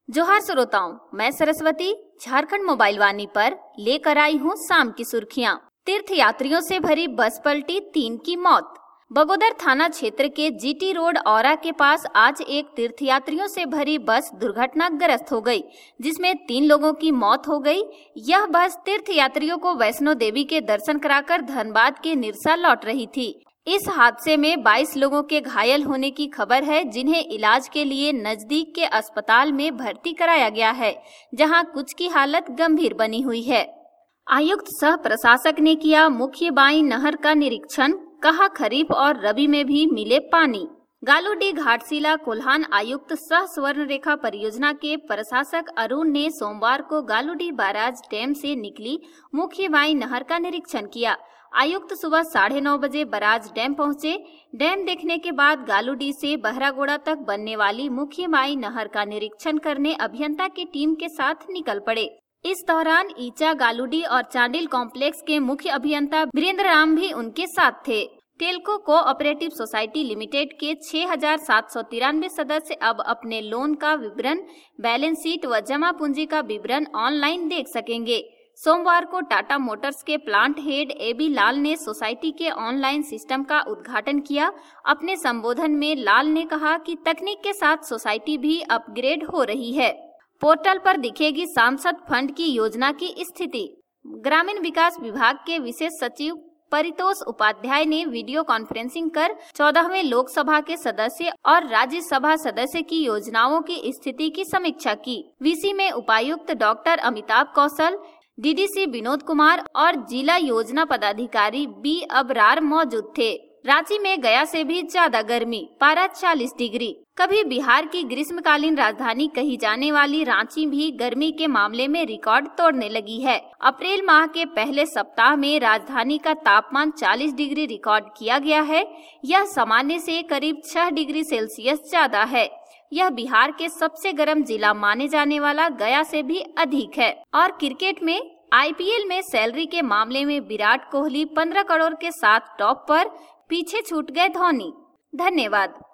जोहार श्रोताओं, मैं सरस्वती झारखंड मोबाइल वाणी पर लेकर आई हूँ शाम की सुर्खियां। तीर्थ यात्रियों से भरी बस पलटी, 3 की मौत। बगोदर थाना क्षेत्र के जीटी रोड औरा के पास आज एक तीर्थयात्रियों से भरी बस दुर्घटनाग्रस्त हो गई, जिसमें 3 लोगों की मौत हो गई। यह बस तीर्थयात्रियों को वैष्णो देवी के दर्शन कराकर धनबाद के निरसा लौट रही थी। इस हादसे में 22 लोगों के घायल होने की खबर है, जिन्हें इलाज के लिए नजदीक के अस्पताल में भर्ती कराया गया है, जहां कुछ की हालत गंभीर बनी हुई है। आयुक्त सह प्रशासक ने किया मुख्य बाई नहर का निरीक्षण, कहा खरीफ और रबी में भी मिले पानी। गालूडीह घाटशिला कोल्हान आयुक्त सह स्वर्ण रेखा परियोजना के प्रशासक अरुण ने सोमवार को गालूडीह बैराज डैम से निकली मुख्य बाई नहर का निरीक्षण किया। आयुक्त सुबह 9:30 बजे बैराज डैम पहुंचे। डैम देखने के बाद गालूडीह से बहरागोड़ा तक बनने वाली मुख्य बाई नहर का निरीक्षण करने अभियंता की टीम के साथ निकल पड़े। इस दौरान ईचा, गालूडीह और चांडिल कॉम्प्लेक्स के मुख्य अभियंता वीरेंद्र राम भी उनके साथ थे। टेल्को कोऑपरेटिव सोसाइटी लिमिटेड के 6,793 सदस्य अब अपने लोन का विवरण, बैलेंस शीट व जमा पूंजी का विवरण ऑनलाइन देख सकेंगे। सोमवार को टाटा मोटर्स के प्लांट हेड एबी लाल ने सोसाइटी के ऑनलाइन सिस्टम का उद्घाटन किया। अपने संबोधन में लाल ने कहा कि तकनीक के साथ सोसाइटी भी अपग्रेड हो रही है। पोर्टल पर दिखेगी सांसद फंड की योजना की स्थिति। ग्रामीण विकास विभाग के विशेष सचिव परितोष उपाध्याय ने वीडियो कॉन्फ्रेंसिंग कर 14वें लोकसभा के सदस्य और राज्यसभा सदस्य की योजनाओं की स्थिति की समीक्षा की। वीसी में उपायुक्त डॉक्टर अमिताभ कौशल, डीडीसी विनोद कुमार और जिला योजना पदाधिकारी बी अबरार मौजूद थे। रांची में गया से भी ज्यादा गर्मी, पारा 40 डिग्री। कभी बिहार की ग्रीष्मकालीन राजधानी कही जाने वाली रांची भी गर्मी के मामले में रिकॉर्ड तोड़ने लगी है। अप्रैल माह के पहले सप्ताह में राजधानी का तापमान 40 डिग्री रिकॉर्ड किया गया है। यह सामान्य से करीब 6 डिग्री सेल्सियस ज्यादा है। यह बिहार के सबसे गर्म जिला माने जाने वाला गया से भी अधिक है। और क्रिकेट में आईपीएल में सैलरी के मामले में विराट कोहली 15 करोड़ के साथ टॉप पर, पीछे छूट गए धोनी। धन्यवाद।